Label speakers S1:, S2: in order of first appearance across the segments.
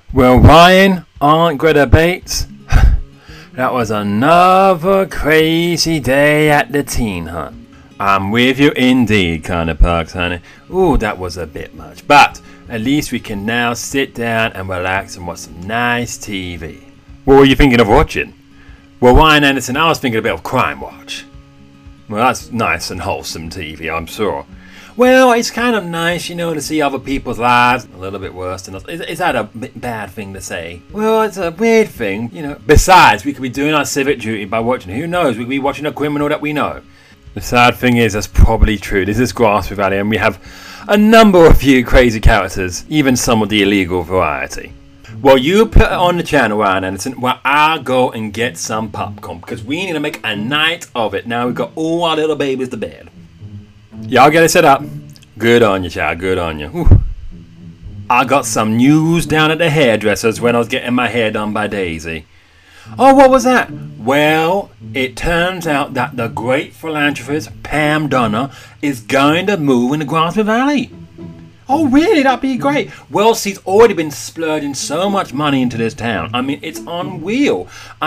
S1: Well, Ryan, Aunt Greta Bates, that was another crazy day at the teen hunt. I'm with you indeed, Connor Parks, honey. Ooh, that was a bit much. But at least we can now sit down and relax and watch some nice TV. What were you thinking of watching? Well, Ryan Anderson, I was thinking a bit of Crime Watch. Well, that's nice and wholesome TV, I'm sure. Well, it's kind of nice, to see other people's lives a little bit worse than us. Is that a bad thing to say? Well, it's a weird thing, Besides, we could be doing our civic duty by watching, who knows, we could be watching a criminal that we know. The sad thing is, that's probably true. This is Grassmere Valley, and we have a number of few crazy characters, even some of the illegal variety. Well, you put it on the channel, Ryan Anderson, while I'll go and get some popcorn, because we need to make a night of it. Now we've got all our little babies to bed. Y'all get it set up. Good on you, child. Good on you. Whew. I got some news down at the hairdresser's when I was getting my hair done by Daisy. Oh, what was that? Well, it turns out that the great philanthropist Pam Donner is going to move in the Grassmere Valley. Oh, really? That'd be great. Well, she's already been splurging so much money into this town. I mean, it's unreal.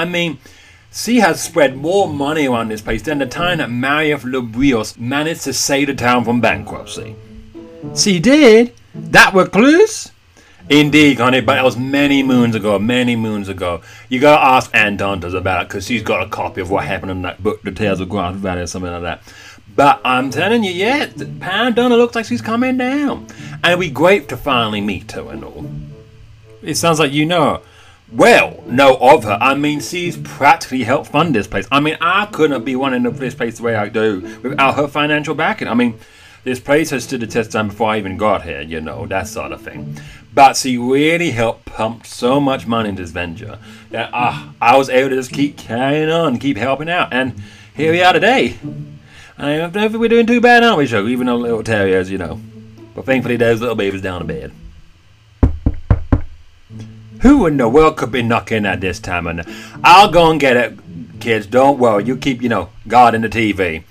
S1: She has spread more money around this place than the time that Maria Lobrios managed to save the town from bankruptcy. She did? That recluse? Indeed, honey, but it was many moons ago. You gotta ask Ann Dantas about it, because she's got a copy of what happened in that book, The Tales of Grassmere Valley, or something like that. But I'm telling you, yeah, Pam Donner looks like she's coming down. And it'd be great to finally meet her and all. It sounds like you know her. Well, know of her. She's practically helped fund this place. I couldn't be running this place the way I do without her financial backing. This place has stood the test of time before I even got here, that sort of thing. But she really helped pump so much money into this venture that I was able to just keep carrying on, keep helping out. And here we are today. I don't think we're doing too bad, aren't we, Joe? Even though little terriers, But thankfully, those little babies down to bed. Who in the world could be knocking at this time? And I'll go and get it, kids. Don't worry. You keep, guarding the TV.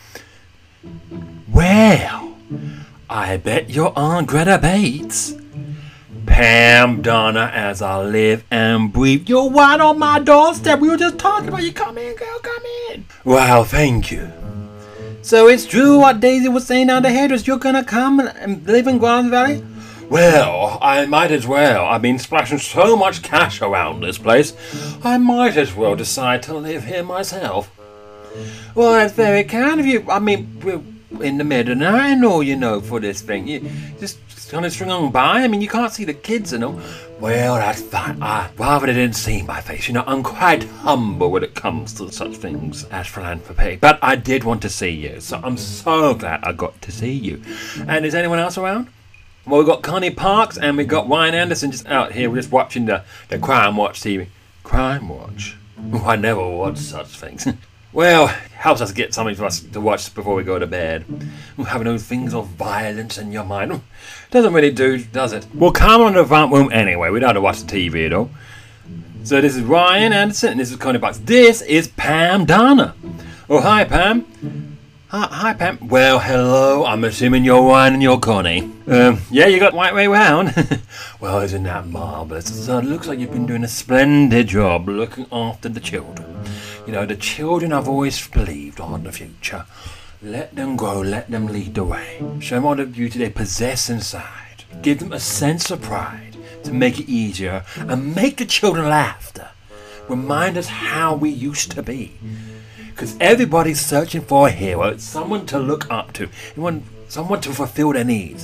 S1: Well, I bet your Aunt Greta Bates. Pam Donner, as I live and breathe. You're right on my doorstep. We were just talking about you. Come in, girl. Come in. Well, thank you. So it's true what Daisy was saying down the hairdresser. You're going to come and live in Grassmere Valley? Well, I might as well. I've been splashing so much cash around this place, I might as well decide to live here myself. Well, that's very kind of you. We're in the middle now, for this thing. You just kind of string on by. You can't see the kids and all. Well, that's fine. Rather they didn't see my face. I'm quite humble when it comes to such things as philanthropy. But I did want to see you, so I'm so glad I got to see you. And is anyone else around? Well, we've got Connie Parks and we've got Ryan Anderson just out here. We're just watching the Crime Watch TV. Crime Watch? Oh, I never watch such things. Well, it helps us get something for us to watch before we go to bed. Having those things of violence in your mind doesn't really do, does it? Well, come on to the front room anyway. We don't have to watch the TV though. So this is Ryan Anderson and this is Connie Parks. This is Pam Donner. Oh, hi, Pam. Hi, Pam. Well, hello. I'm assuming you're Ryan and you're Connie. Yeah, you got the right way round. Well, isn't that marvellous? It looks like you've been doing a splendid job looking after the children. The children I've always believed are the future. Let them grow, let them lead the way. Show them all the beauty they possess inside. Give them a sense of pride to make it easier and make the children laughter. Remind us how we used to be. Because everybody's searching for a hero, someone to look up to, someone to fulfill their needs.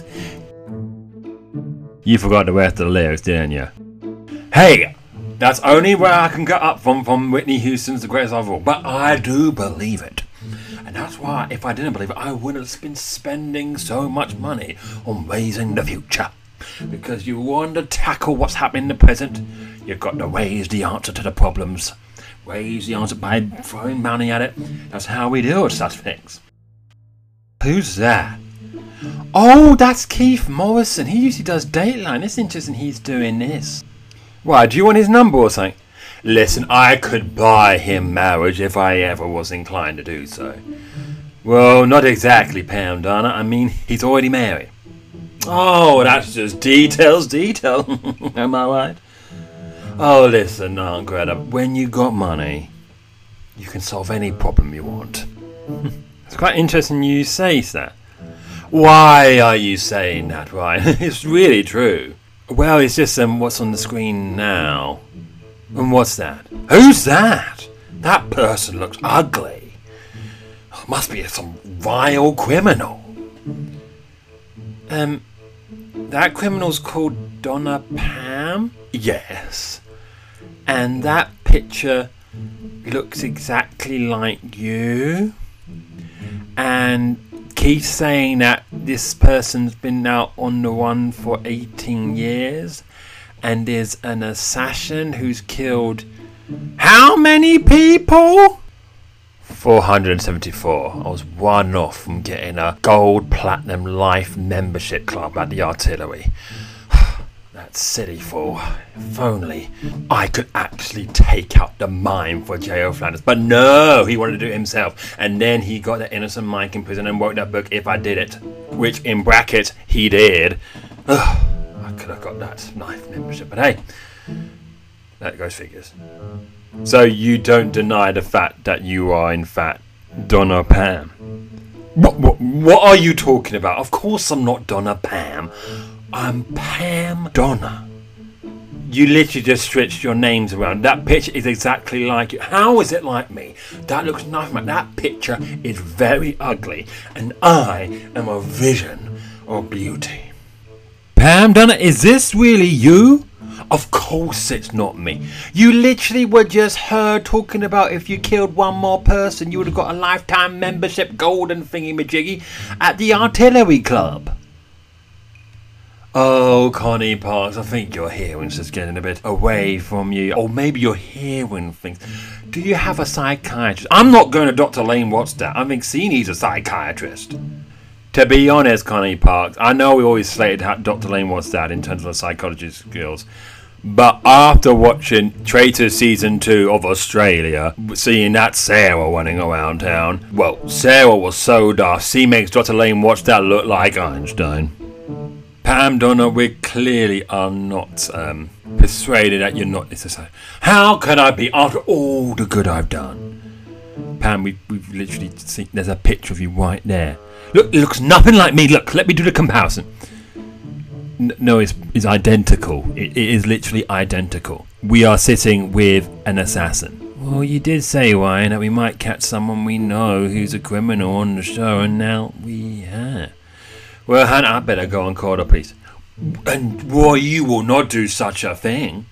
S1: You forgot the rest of the lyrics, didn't you? Hey, that's only where I can get up from Whitney Houston's The Greatest of All, but I do believe it. And that's why, if I didn't believe it, I wouldn't have been spending so much money on raising the future. Because you want to tackle what's happening in the present, you've got to raise the answer to the problems. Raise the answer by throwing money at it. That's how we deal with such things. Who's that? Oh, that's Keith Morrison. He usually does Dateline. It's interesting he's doing this. Why, do you want his number or something? Listen, I could buy him marriage if I ever was inclined to do so. Well, not exactly, Pam Donner. He's already married. Oh, that's just details. Am I right? Oh, listen, Aunt Greta, when you got money, you can solve any problem you want. It's quite interesting you say that. Why are you saying that, Ryan? It's really true. Well, it's just what's on the screen now. And what's that? Who's that? That person looks ugly. Must be some vile criminal. That criminal's called Donna Pam? Yes. And that picture looks exactly like you. And keeps saying that this person's been out on the run for 18 years and is an assassin who's killed how many people? 474. I was one off from getting a gold platinum life membership club at the artillery. That silly fool. If only I could actually take out the mine for J.O. Flanders. But no, he wanted to do it himself. And then he got that innocent Mike in prison and wrote that book, If I Did It. Which, in brackets, he did. I could have got that life membership. But hey, that goes figures. So you don't deny the fact that you are, in fact, Donna Pam? What are you talking about? Of course I'm not Donna Pam. I'm Pam Donna. You literally just switched your names around. That picture is exactly like you. How is it like me? That looks nothing like that picture is very ugly. And I am a vision of beauty. Pam Donna, is this really you? Of course it's not me. You literally were just heard talking about if you killed one more person, you would have got a lifetime membership golden thingy-majiggy at the artillery club. Oh, Connie Parks, I think your hearing's just getting a bit away from you. Or maybe you're hearing things. Do you have a psychiatrist? I'm not going to Dr. Lane Wattstadt. I think he needs a psychiatrist. To be honest, Connie Parks, I know we always slated Dr. Lane Wattstadt in terms of the psychologist skills. But after watching Traitors Season 2 of Australia, seeing that Sarah running around town, well, Sarah was so daft, she makes Dr. Lane Wattstadt look like Einstein. Pam Donna, we clearly are not persuaded that you're not necessary. How can I be after all the good I've done? Pam, we've literally seen, there's a picture of you right there. Look, it looks nothing like me. Look, let me do the comparison. No, it's identical. It is literally identical. We are sitting with an assassin. Well, you did say, Ryan, that we might catch someone we know who's a criminal on the show, and now we have. Well, Hannah, I better go and call the police. And why you will not do such a thing?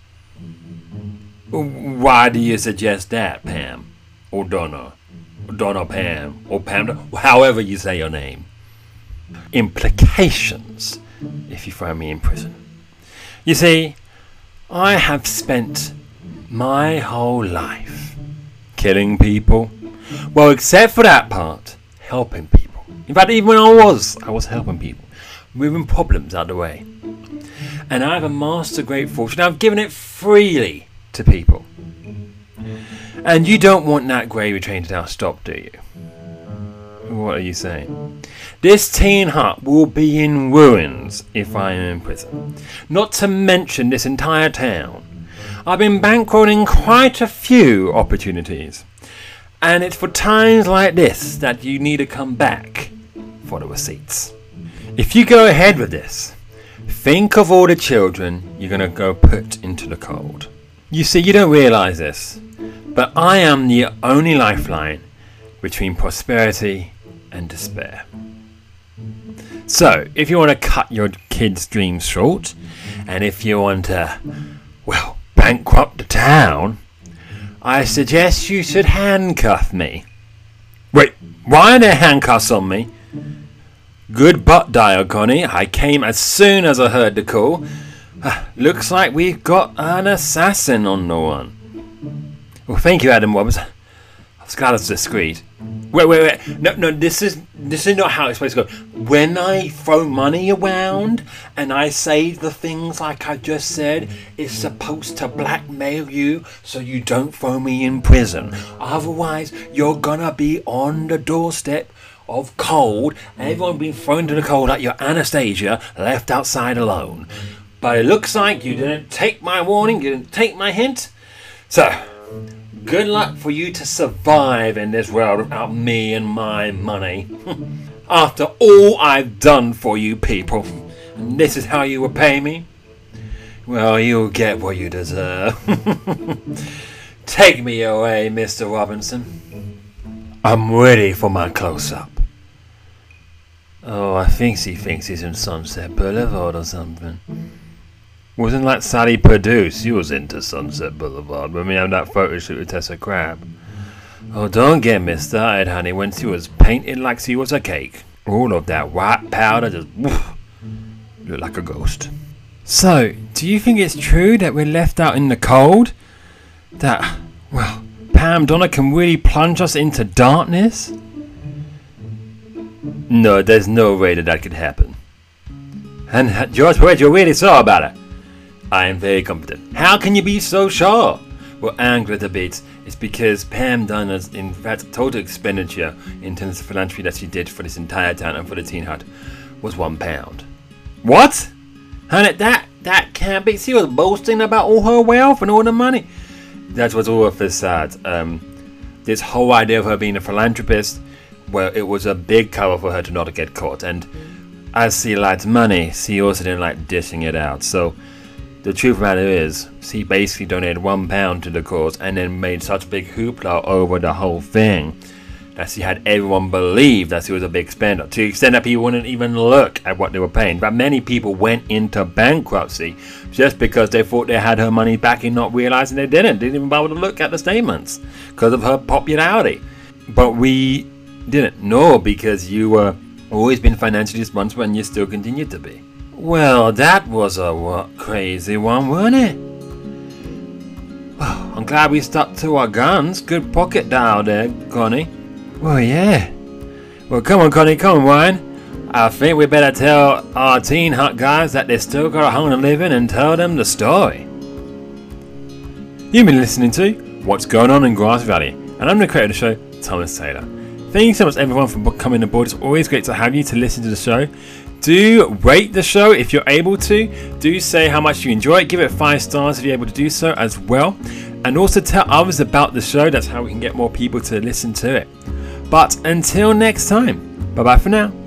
S1: Why do you suggest that, Pam? Or Donna? Donna Pam? Or Pam? However you say your name. Implications if you throw me in prison. You see, I have spent my whole life killing people. Well, except for that part, helping people. In fact, even when I was helping people, moving problems out of the way. And I've amassed a great fortune. I've given it freely to people. And you don't want that gravy train to now stop, do you? What are you saying? This teen hut will be in ruins if I am in prison. Not to mention this entire town. I've been bankrolling quite a few opportunities. And it's for times like this that you need to come back for the receipts. If you go ahead with this, think of all the children you're going to go put into the cold. You see, you don't realise this, but I am the only lifeline between prosperity and despair. So, if you want to cut your kids' dreams short, and if you want to, well, bankrupt the town, I suggest you should handcuff me. Wait, why are there handcuffs on me? Good butt dial, Connie. I came as soon as I heard the call. Looks like we've got an assassin on the one. Well, thank you, Adam Roberts. I was glad I was discreet. Wait. No, this is not how it's supposed to go. When I throw money around and I say the things like I just said, it's supposed to blackmail you so you don't throw me in prison. Otherwise, you're gonna be on the doorstep of cold, and everyone being thrown to the cold like you're Anastasia, left outside alone. But it looks like you didn't take my warning, you didn't take my hint. So, good luck for you to survive in this world without me and my money. After all I've done for you people, and this is how you will pay me? Well, you'll get what you deserve. Take me away, Mr. Robinson. I'm ready for my close-up. Oh, I think he thinks he's in Sunset Boulevard or something. Wasn't like Sally Perdue? She was into Sunset Boulevard when we had that photo shoot with Tessa Crab. Oh, don't get me started, honey, when she was painted like she was a cake. All of that white powder just looked like a ghost. So, do you think it's true that we're left out in the cold? That, well, Pam Donner can really plunge us into darkness? No, there's no way that could happen. And George, what you really saw about it? I am very confident. How can you be so sure? Well, angry at the beats is because Pam Donner's, in fact, total expenditure in terms of philanthropy that she did for this entire town and for the Teen Hut was £1. What? Honey, that can't be. She was boasting about all her wealth and all the money. That was all a facade. This whole idea of her being a philanthropist, well, it was a big cover for her to not get caught. And as she liked money, she also didn't like dishing it out. So the truth of the matter is, she basically donated £1 to the cause and then made such big hoopla over the whole thing that she had everyone believe that she was a big spender, to the extent that people wouldn't even look at what they were paying. But many people went into bankruptcy just because they thought they had her money back and not realizing they didn't. They didn't even bother to look at the statements because of her popularity. But we didn't know because you were always been financially responsible and you still continue to be. Well, that was a crazy one, wasn't it? Well, I'm glad we stuck to our guns. Good pocket dial there, Connie. Well, yeah. Well, come on, Connie, come on, Ryan. I think we better tell our Teen Hut guys that they still got a home to live in and tell them the story. You've been listening to What's Going On in Grass Valley, and I'm the creator of the show, Thomas Taylor. Thank you so much, everyone, for coming aboard. It's always great to have you to listen to the show. Do rate the show if you're able to. Do say how much you enjoy it. Give it 5 stars if you're able to do so as well. And also tell others about the show. That's how we can get more people to listen to it. But until next time, bye bye for now.